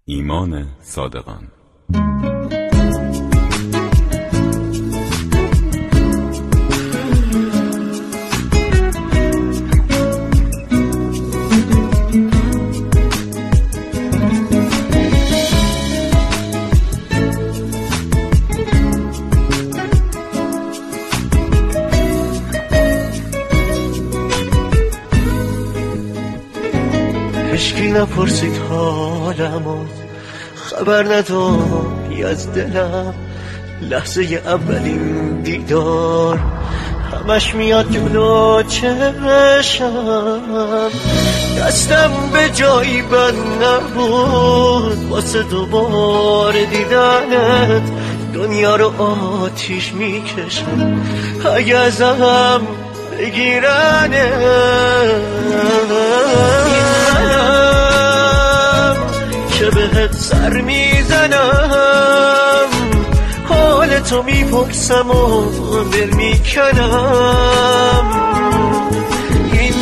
ایمان صادقان. هیچکی نپرسید حالمو، خبر نداری از دلم. لحظه اولین دیدار همش میاد جلو چشم. دستم به جایی بند نبود واسه دوبار دیدنت. دنیا رو آتیش میکشم اگه ازم بگیرنت. که بهت سر میزنم، حال تو میپرسم و دل میکنم. این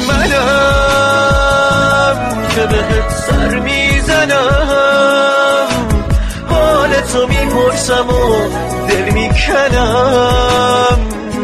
منم که بهت سر میزنم، حال تو میپرسم و دل میکنم.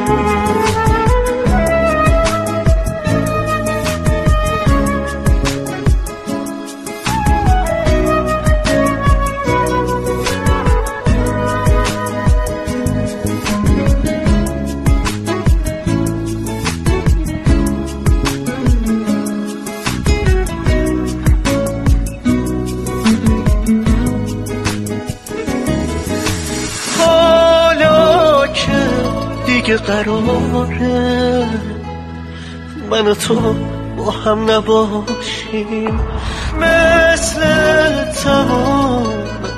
دیگه قراره من و تو با هم نباشیم، مثل تمام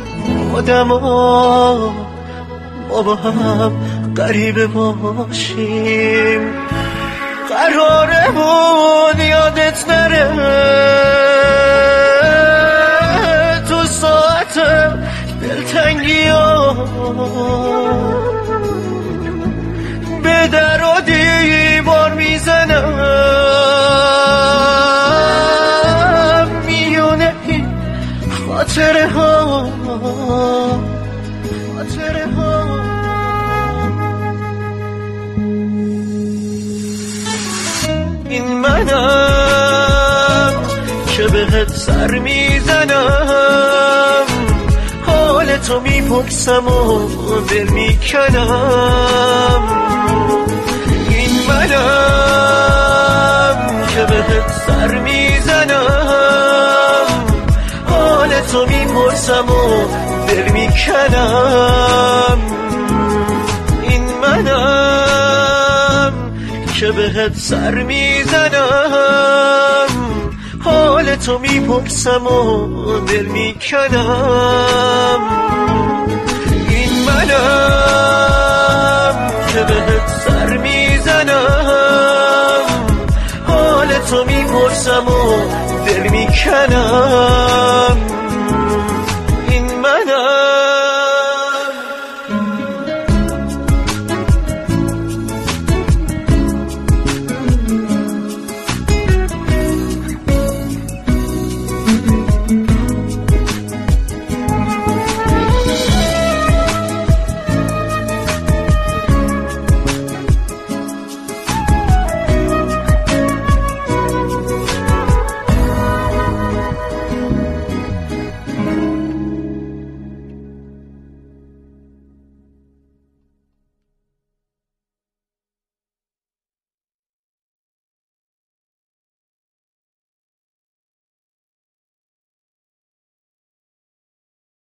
آدما ما با هم غریبه باشیم. قرارمون یادت نره تو ساعت دلتنگی ها، به در و دیوار میزنم میونه این خاطره ها. این منم که بهت سر میزنم، حال تو میپرسم و دل میکنم. این منم که بهت سر میزنم، حال تو میپرسم و دل میکنم. این منم که بهت سر میزنم، حال تو میپرسم و دل میکنم. این منم که بهت سر میزنم، حال تو میپرسم و دل میکنم.